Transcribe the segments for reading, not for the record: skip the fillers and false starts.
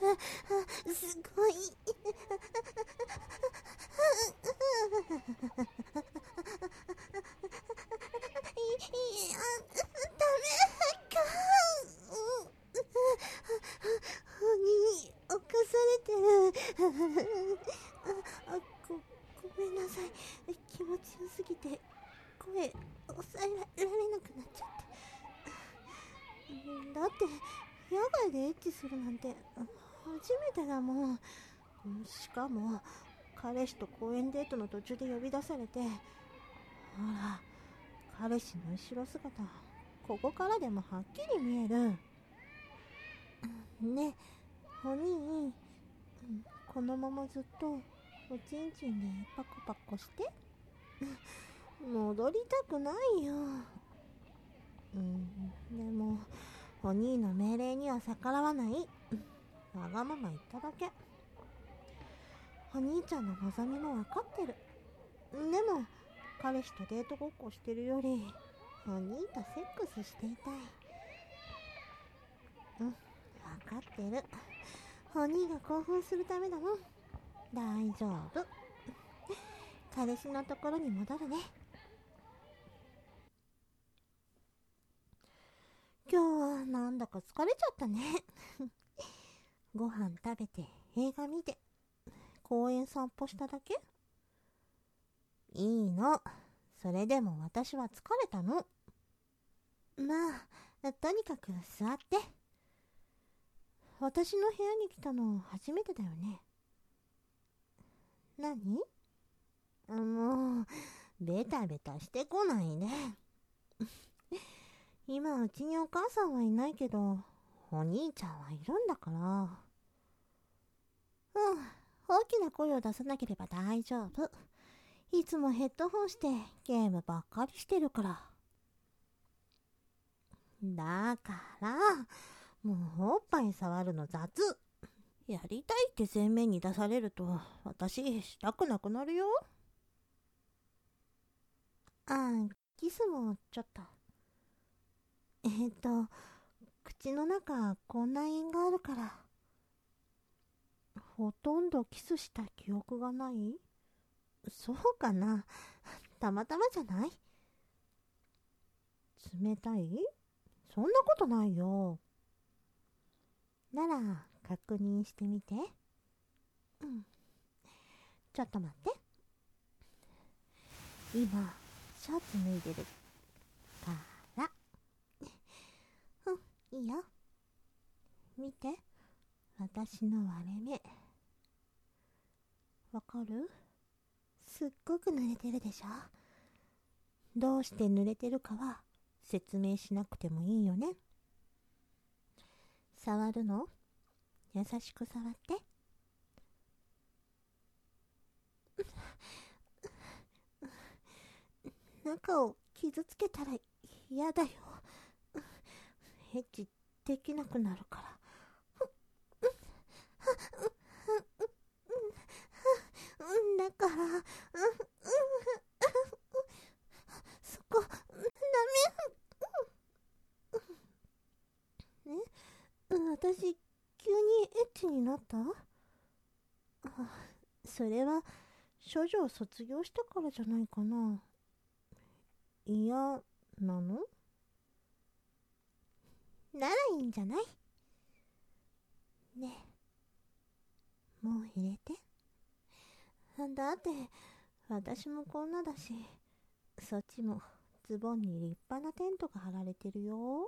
すごい。ダメか。鬼に侵されてる。ごめんなさい。気持ちよすぎて声抑えられなくなっちゃって。だって野外でエッチするなんて初めてだもん。しかも彼氏と公園デートの途中で呼び出されて、ほら彼氏の後ろ姿ここからでもはっきり見える。ねえお兄、このままずっとおちんちんでパコパコして戻りたくないよ。でもお兄の命令には逆らわない。わがまま言っただけ。お兄ちゃんの望みも分かってる。でも彼氏とデートごっこしてるよりお兄とセックスしていたい。分かってる。お兄が興奮するためだもん。大丈夫。彼氏のところに戻るね。今日はなんだか疲れちゃったね。ご飯食べて映画見て公園散歩しただけ。いいの。それでも私は疲れたの。まあとにかく座って。私の部屋に来たの初めてだよね。何？もうベタベタしてこないで。今うちにお母さんはいないけどお兄ちゃんはいるんだから。大きな声を出さなければ大丈夫。いつもヘッドホンしてゲームばっかりしてるから。だからもうおっぱい触るの雑。やりたいって前面に出されると私したくなくなるよ。キスもちょっと。口の中こんな縁があるからほとんどキスした記憶がない。そうかな。たまたまじゃない？冷たい？そんなことないよ。なら確認してみて。ちょっと待って。今シャツ脱いでるから。いいよ。見て、私の割れ目。わかる？すっごく濡れてるでしょ。どうして濡れてるかは説明しなくてもいいよね。触るの？優しく触って。中を傷つけたら嫌だよ。エッチできなくなるから。だから、そこ、ダメ。私、急にエッチになった？それは、処女を卒業したからじゃないかな。嫌なの？ならいいんじゃない？ねえ、もう入れて。だって、私もこんなだし、そっちもズボンに立派なテントが張られてるよ。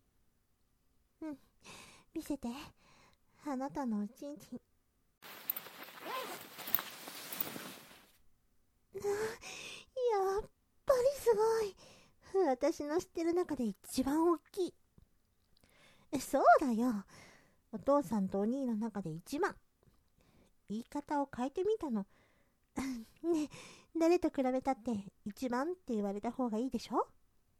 見せて。あなたのおちんちん。やっぱりすごい。私の知ってる中で一番大きい。そうだよ。お父さんとお兄の中で一番。言い方を変えてみたの。ね、誰と比べたって一番って言われた方がいいでしょ。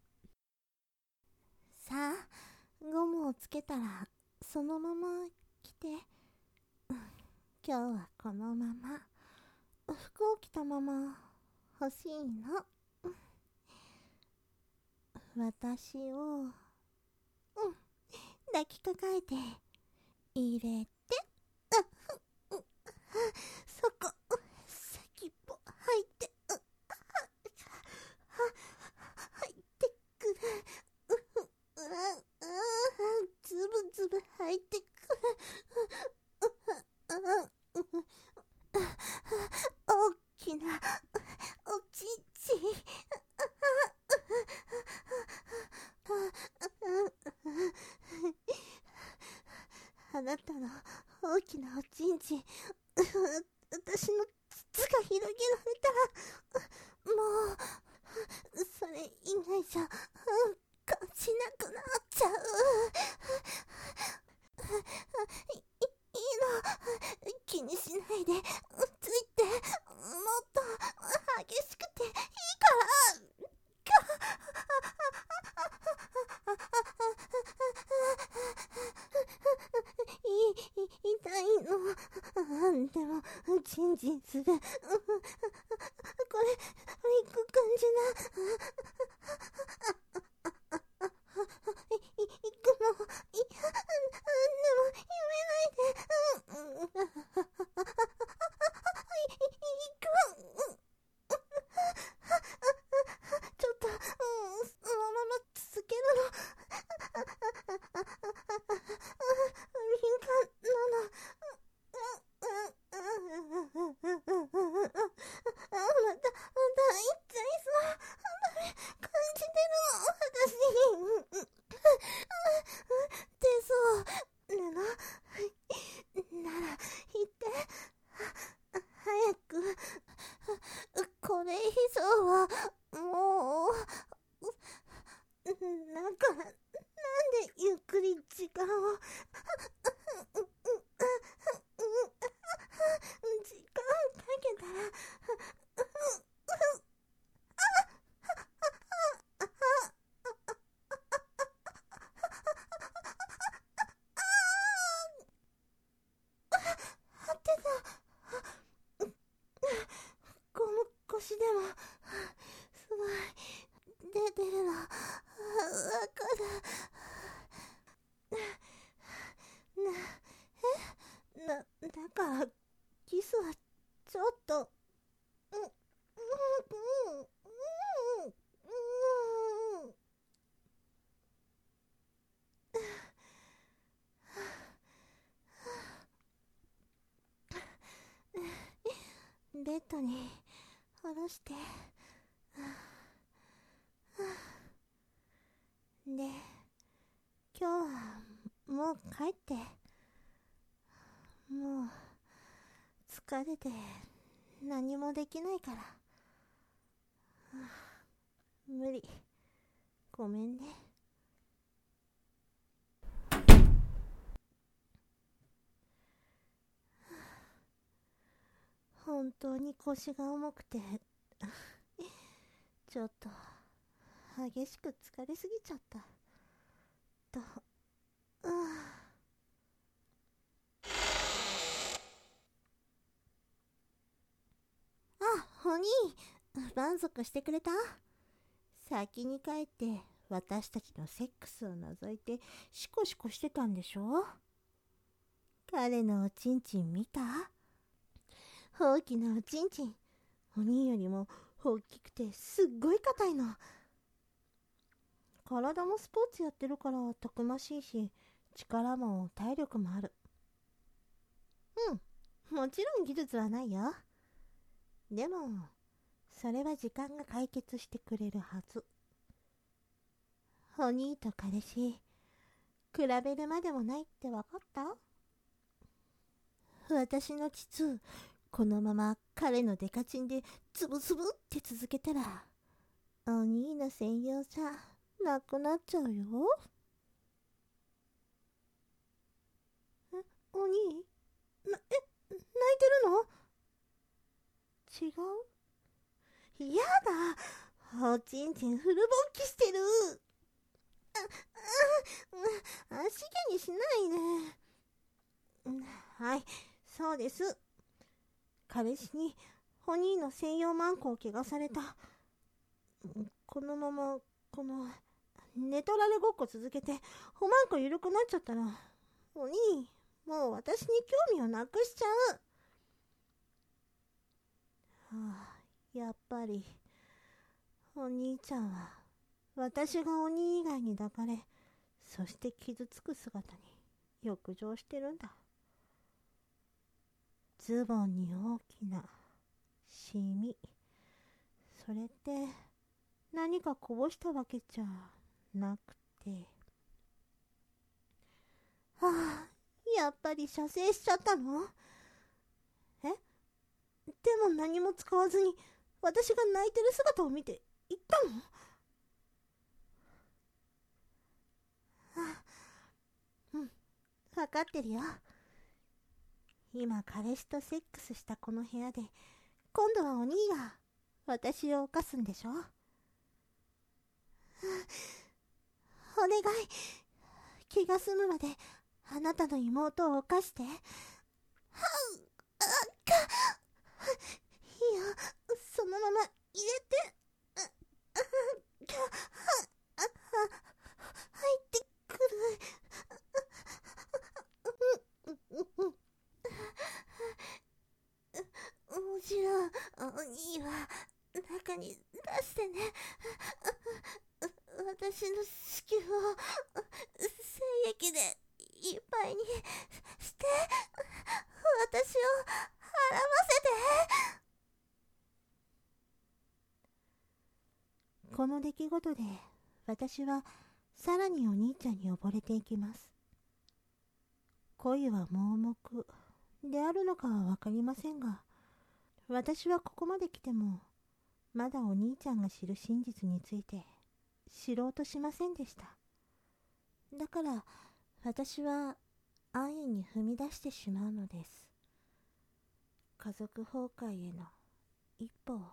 さあ、ゴムをつけたらそのまま来て。今日はこのまま服を着たまま欲しいの。私を抱きかかえて入れて。 大きなおちんちん。あなたの大きなおちんちん、私の膣が広げられたら、もうそれ以外じゃ感じなくなっちゃう。いいの、気にしないで、ついて、もっと激しくていいから。痛いの。でもチンチンする。これ行く感じな。行くの。でもやめないで。行く。ちょっと、そのまま続けるの。敏感なの。また行っちゃいそう。感じてるの、私。出そうなの。なら、言って。早く。これ以上は、もう。なんでゆっくり時間を。時間かけたら。合ってた。ゴム腰でもすごい出てるのわかる。だからキスはちょっとベッドに下ろして。で、今日はもう帰って。もう疲れて何もできないから。無理。ごめんね。本当に腰が重くてちょっと激しく疲れすぎちゃったと。あ、お兄、満足してくれた？先に帰って私たちのセックスを覗いてシコシコしてたんでしょ？彼のおちんちん見た？大きなおちんちん。お兄よりも大きくてすっごい硬いの。体もスポーツやってるからたくましいし、力も体力もある。もちろん技術はないよ。でもそれは時間が解決してくれるはず。お兄と彼氏比べるまでもないってわかった？私の膣、このまま彼のデカチンでつぶつぶって続けたら、お兄の専用じゃなくなっちゃうよ。お兄、泣いてるの？違う？やだ、おちんちんフル勃起してる。足毛にしないで。はい、そうです。彼氏にお兄の専用マンコを怪我された。このままこの寝取られごっこ続けておまんこ緩くなっちゃったら、お兄もう私に興味をなくしちゃう。やっぱりお兄ちゃんは私がお兄以外に抱かれ、そして傷つく姿に浴場してるんだ。ズボンに大きなシミ。それって何かこぼしたわけじゃなくて。やっぱり射精しちゃったの？でも何も使わずに私が泣いてる姿を見て言ったの？分かってるよ。今彼氏とセックスしたこの部屋で今度はお兄が私を犯すんでしょ？お願い、気が済むまであなたの妹を犯して。いや、そのまま入れて。入ってくる。もちろんお兄は中に出してね。私の子宮を精液でいっぱいにして私を払わせて。この出来事で私はさらにお兄ちゃんに溺れていきます。恋は盲目であるのかはわかりませんが、私はここまで来てもまだお兄ちゃんが知る真実について知ろうとしませんでした。だから私は安易に踏み出してしまうのです。家族崩壊への一歩を。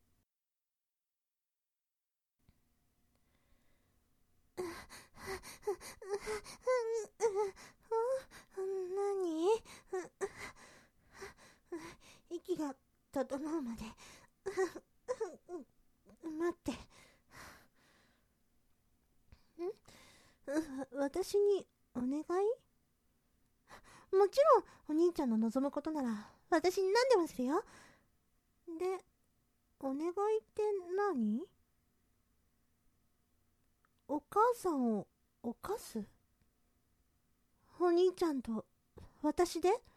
何？息が整うまで待って。私にお願い？もちろんお兄ちゃんの望むことなら私に何でもするよ。で、お願いって何？お母さんを犯す？お兄ちゃんと私で？